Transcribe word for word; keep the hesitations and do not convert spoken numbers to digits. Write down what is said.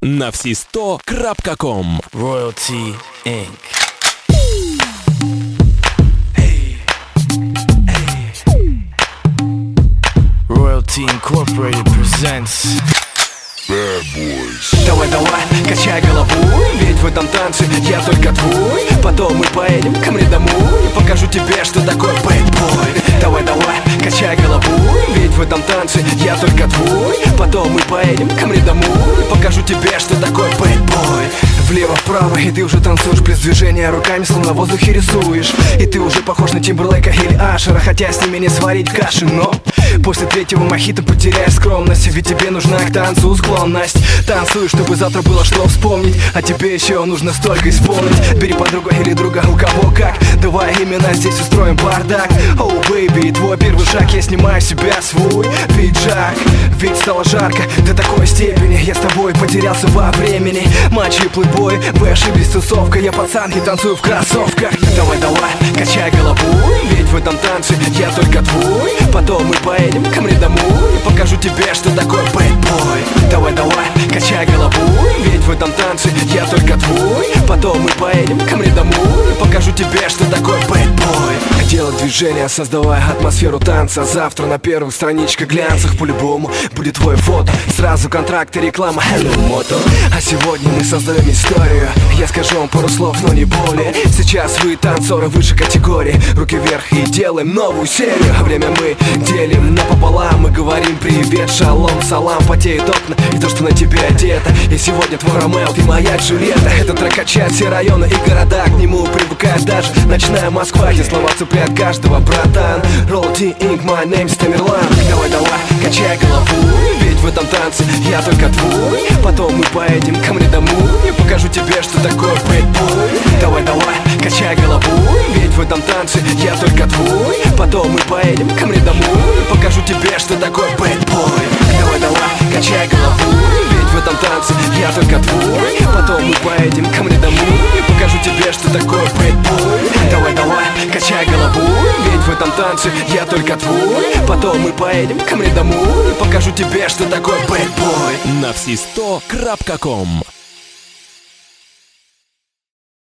на все сто точка ком. Royalty инк Royalty Incorporated presents Bad Boys. Давай, давай, качай головой, ведь в этом танце я только твой. Потом мы поедем ко мне домой, покажу тебе, что такое bad boy. Давай, давай, качай головой, ведь в этом танце я только твой. Потом мы поедем ко мне домой, покажу тебе, что такое bad boy. Влево-вправо, и ты уже танцуешь без движения руками, словно в воздухе рисуешь. И ты уже похож на Тимберлейка или Ашера, хотя с ними не сварить каши. Но после третьего мохито потеряешь скромность, ведь тебе нужна к танцу склонность. Танцуй, чтобы завтра было что вспомнить, а тебе еще нужно столько исполнить. Бери подругу или друга, у кого как, давай именно здесь устроим бардак. Оу, oh, бэйби, твой первый шаг, я снимаю с себя свой пиджак. Ведь стало жарко до такой степени, я с тобой потерялся во времени. Матчи и плейбой, вы ошиблись, тусовка, я пацан и танцую в кроссовках. Давай, давай, качай головой, ведь в этом танце я только твой. Потом мы поедем ко мне домой, покажу тебе, что такое bad boy. Давай, давай, качай головой, ведь в этом танце я только твой. Потом мы поедем ко мне домой, покажу тебе, что такое bad boy. Делать движение, создавая атмосферу танца. Завтра на первых страничках глянцах по-любому будет твое фото. Сразу контракт и реклама Hello Moto. А сегодня мы создаем историю, я скажу вам пару слов, но не более. Сейчас вы танцоры выше категории, руки вверх и делаем новую серию. Время мы делим напополам, мы говорим привет, шалом, салам. Потеют окна и то, что на тебе одето. И сегодня твой Ромео, ты моя Джульетта. Этот трек качает все районы и города, к нему привыкает даже ночная Москва. Эти слова цепляют каждого, братан. Royalty инк, my name's Тамерлан. Давай, давай, качай головой, ведь в этом танце я только твой. Потом мы поедем ко мне домой, я покажу тебе, что такое bad boy. Давай, давай, качай головой, ведь в этом танце я только твой. Потом мы поедем ко мне домой, я покажу тебе, что такое bad boy. Давай, давай, качай головой, ведь в этом танце я только твой. Потом мы поедем ко мне домой, я покажу тебе, что такое bad boy. Давай, давай, качай головой, ведь в этом танце я только твой. Потом мы поедем ко мне домой, я покажу тебе, что такое bad boy. на все сто точка ком.